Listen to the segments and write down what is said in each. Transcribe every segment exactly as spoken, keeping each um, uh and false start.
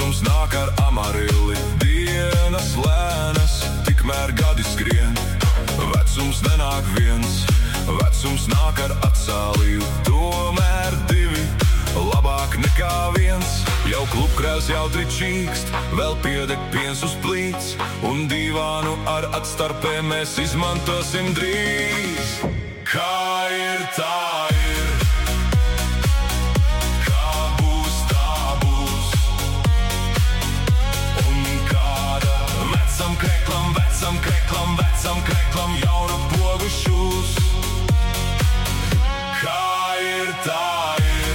Vecums nāk ar amarili, dienas lēnas, tikmēr gadi skrien. Vecums nenāk viens, vecums nāk ar atsālīju, tomēr divi, labāk nekā viens. Jau klubkrēls jautri čīkst, vēl piedeg piens uz plīts, un dīvānu ar atstarpēm mēs izmantosim drīz. Kā ir, tā ir, kā būs, tā būs, un kāda vecam kreklam, vecam kreklam, vecam kreklam jaunu pogu šūs. Kā ir, tā ir,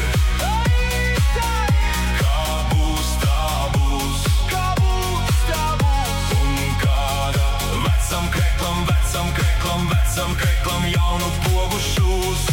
kā būs, tā būs, kā būs, tā būs, un kāda vecam kreklam, vecam kreklam, vecam kreklam jaunu pogu šūs.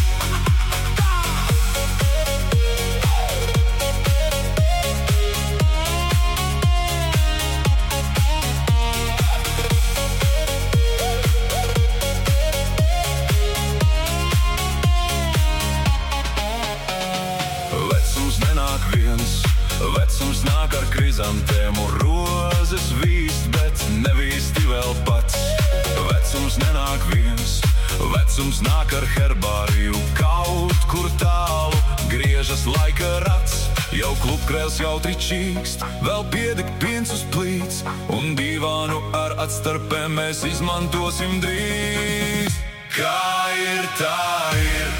Vecums nenāk viens, vecums nāk ar krizantēmu, rozes vīst, bet nevīsti vēl pats. Vecums nenāk viens, vecums nāk ar herbāriju, kaut kur tālu griežas laika rats. Jau klubkrēls jautri čīkst, vēl piedeg piens uz plīts, un dīvānu ar atstarpēm mēs izmantosim drīz. Kā ir, tā ir,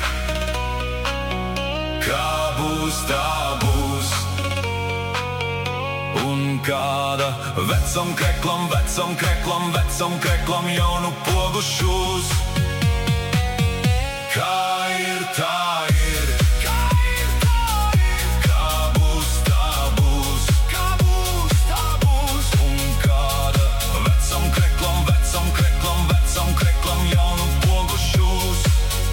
kā būs, tā būs, un kāda vecam kreklam, vecam kreklam, vecam kreklam jaunu pogu šūs. Kā ir, tā ir, kā ir, tā ir, kā būs, tā būs, kā būs, tā būs, un kāda vecam kreklam, vecam kreklam, vecam kreklam jaunu pogu šūs.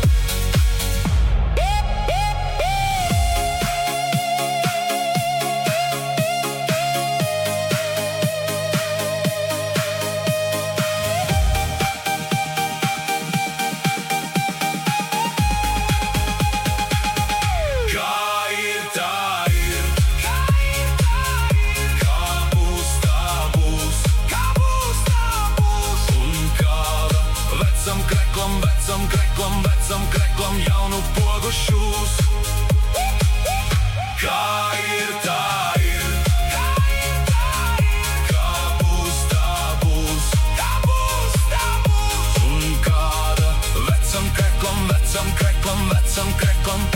Vecam kreklam, vecam kreklam jaunu pogu šūs. Kā ir, tā ir, kā ir, tā ir, kā būs, tā būs, kā būs, tā būs, un kāda vecam kreklam, vecam kreklam, vecam kreklam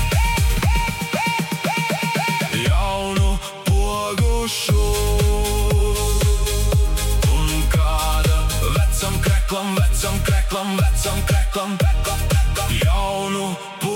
jaunu pogu šūs. Un kāda vecam kreklam, vecam kreklam, vecam kreklam